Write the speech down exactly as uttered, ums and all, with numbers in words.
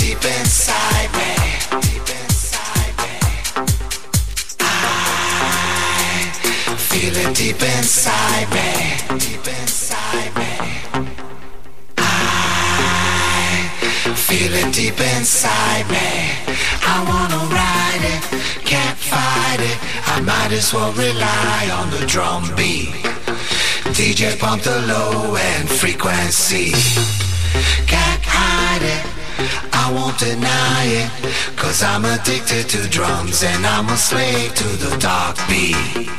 deep inside me. Deep inside me. I feel it deep inside me. Deep inside me. I feel it deep inside me. I wanna ride it, can't fight it. I might as well rely on the drum beat. D J pump the low end frequency. Can't hide it, I won't deny it. Cause I'm addicted to drums and I'm a slave to the dark beat.